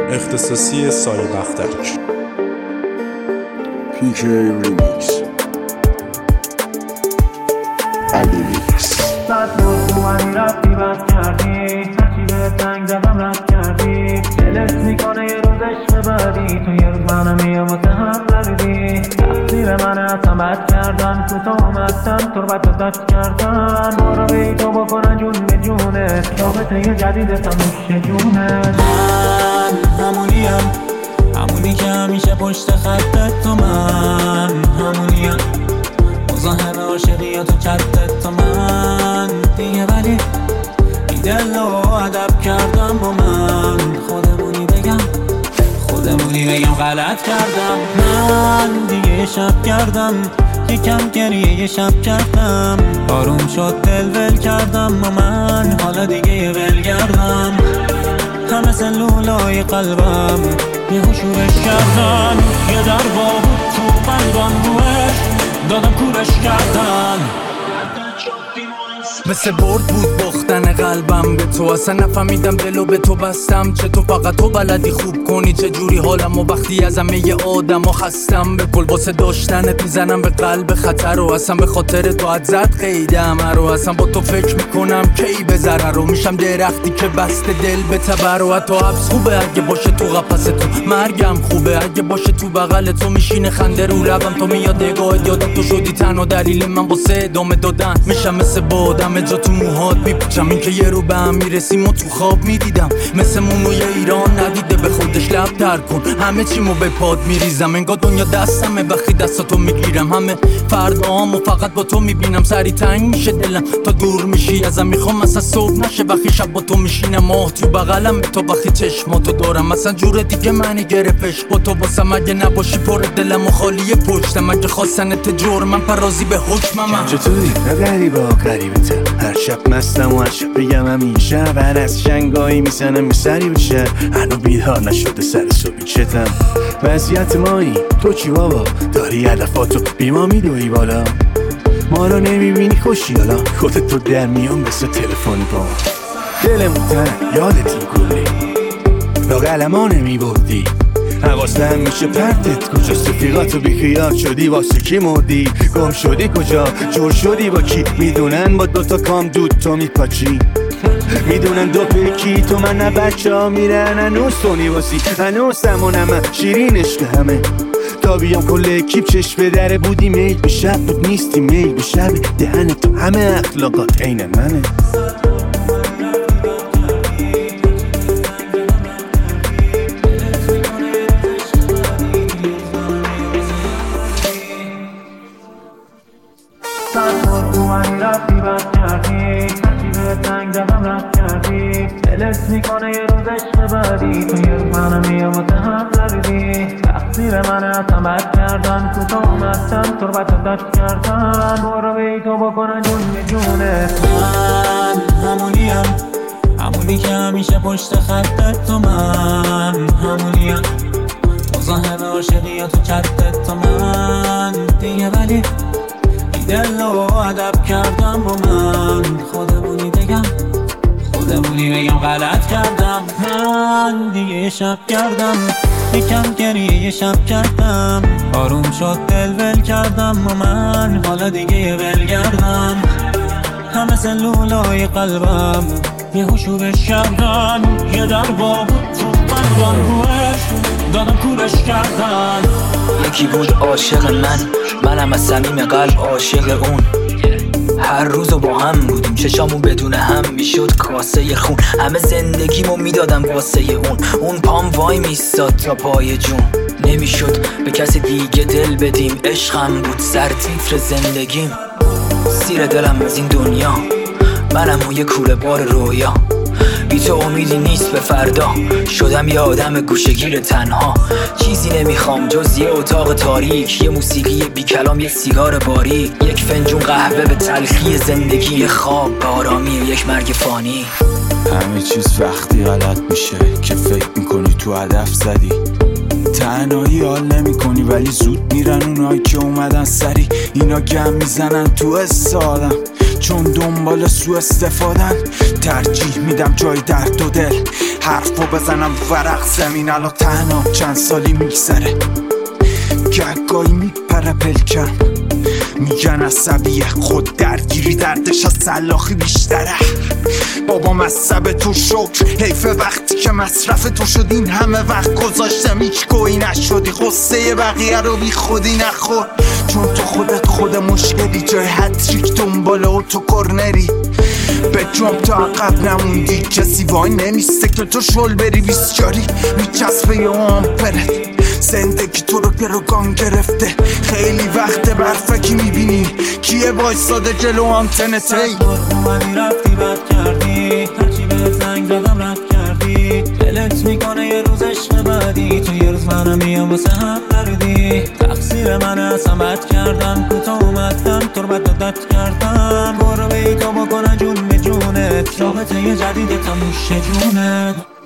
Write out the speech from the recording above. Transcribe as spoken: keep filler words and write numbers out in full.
اختصاصی سایه بختک. پیک ریمیکس الیمیکس. صد مرد اومدی رفتی بد کردی، هرچی به تنگ زدم رد کردی. دلت میکنه یه روز عشق بعدی، تو یه روز منم میام واسه هم بردی. تقصیر منه اصلا بد کردم، تو تو اومدم تربت رو دست کردم. برو بی تو بکنن جون به جونت، رابطه یه جدیدتم نوش جونت. من همونیم، همونی که همیشه پشت خطت تو. من همونیم، مزاحم عاشقیات و چتت تو. من دیگه ولی بی دل و ادب کردم با من. خودمونی بگم خودمونی بگم غلط کردم. من دیگه شب کردم، یکم گریه یه شب کردم. آروم شد دل ول کردم با من، حالا دیگه یه ول کردم. همه سلولای قلبم یه شورش کردن. یه در با بود تو قلبم روش دادم کورش کردن. مثل برد بود باختن قلبم به تو. اصلا نفهمیدم دلو به تو بستم. چه تو فقط تو بلدی خوب کنی چه جوری حالم و وقتی از همه ی آدم ها خستم. به کل واسه داشتنت میزنم به قلب خطر و اصلا به خاطر تو اد زد قیدم رو. اصلا با تو فکر میکنم کی به ضرر رو میشم درختی که بسته دل به تبر. و حتی حبس خوبه اگه باشه تو قفس تو، مرگم خوبه اگه باشه تو بغل تو. میشینه خنده رو لبم تو میاد نگاهت، یادم تو شدی تنها دلیل من واسه ادامه دادن. میشم مثل بادم جا تو موهات بیپیچم، این که یه رو به هم میرسیم و تو خواب میدیدم. مثل مونوی ایران ندیده به خودش لب تر کن، همه چیمو به پاد میریزم. انگار دنیا دستمه وقتی دستاتو میگیرم. همه فردامو فقط با تو میبینم. سری تنگ میشه دلم تا دور میشی ازم. میخوام مثلا صبح نشه وقتی شب با تو میشینم. ماه تو بغلم تو وقتی چشماتو دارم. مثلا جور دیگه منی گرفتش با تو واسم. اگه نباشی پر دلم و خالی پشتم. اگه خواستنت جرمم پرازی به حکمم. چطوری؟ غریبا غریبتم. هر شب مستم و هر شب بگم همیشه. هر از شنگایی میزنم به سری بشه. هنو بیدار نشده سر صبحی چتم. وضعیت مایی تو چی بابا؟ داری علفاتو بیما میدوی بالا. ما رو نمیبینی خوشی حالا خودت تو در میان بسه تلفنی با دلمون تنگ یادت این کلی لاغل ما نمیبردی. حواستم میشه پرتت کجاست؟ رفیقاتو بیخیال شدی واسه کی مردی؟ گم شدی کجا؟ جور شدی با کی؟ میدونن با دوتا کام دود تو میپاچی. میدونن دو پکی تو من نه بچه ها میرن. هنوز تو نیواسی هنوز سمونم شیرین عشق همه. تا بیام کل اکیب چشم به دره بودی. میل به شب بود نیستی میل به شب. دهن تو همه اخلاقات عین منه. صد مرد اومدی رفتی بد کردی، هرچی به تنگ زدم رد کردی. دلت میکنه یه روز عشق بعدی، تو یه روز منم میام واسه هم بردی. تقصیر منه اصلا بد کردم، تو تو اومدم تربت رو دست کردم. برو بی تو بکنن جون به جونت. من همونیم، همونی که همیشه پشت خطت تو. من همونیم، مزاحم عاشقیات و چتت تو. من دیگه ولی دل و ادب کردم با من. خودمونی بگم خودمونی بگم غلط کردم. من دیگه شب کردم، یکم گریه یه شب کردم. آروم شد دل ول کردم با من، حالا دیگه یه ول کردم. همه سلولای قلبم یه شورش کردن. یه در با بود تو قلبم روش دادم کورش کردن. یکی بود عاشق من، منم از صمیم قلب عاشق اون. هر روزو با هم بودیم، چشامون بدون هم میشد کاسه خون. همه زندگیمو میدادم واسه اون. اون پام وای میستاد تا پای جون. نمیشد به کسی دیگه دل بدیم. عشقم بود سر تیتر زندگیم. سیر دلم از این دنیا، منم و یه کوره بار رویا. بی تو امیدی نیست به فردا، شدم یه آدم گوشه‌گیر تنها. چیزی نمیخوام جز یه اتاق تاریک، یه موسیقی بی کلام، یه سیگار باریک، یک فنجون قهوه به تلخی زندگی، یه خواب به آرامی یک مرگ فانی. همه چیز وقتی غلط میشه که فکر میکنی تو هدف زدی. تنهایی حال نمی کنی ولی زود میرن اونایی که اومدن سری. اینا گم میزنن تو حس آدم. چون دنبال سو استفادن ترجیح میدم جای درد و دل حرفو بزنم ورق زمین. الان تنها چند سالی میگذره گهگاهی میپره پلکم میگن عصبیه خود درگیری دردش از سلاخی بیشتره. بابا مصب تو شکر حیف وقتی که مصرف تو شد این همه وقت گذاشتم هیچ گویی نشدی غصه بقیه رو بی خودی نخور چون تو خودت خود مشکلی جای هتریک دنبال اوتو کرنری به جام تا عقب نموندی کسی وای نمیسته که تو شل بری بیسجاری میچسبه یه آمپرت زندگی تو رو گروگان گرفته خیلی وقت برفکی میبینی کیه وایساده جلو آنتنت هی اومدی رفتی بد کردی هرچی به زنگ زدم رد کردی دلت میکنه یه روز عشق بعدی تو یه روز منم میام واسه هم دردی تقصیر منه اصلا بد کردم کوتاه اومدم تو رو بد دادت کردم برو بیتا بکنه جون به جونت رابطه یه جدید تا نوش جونت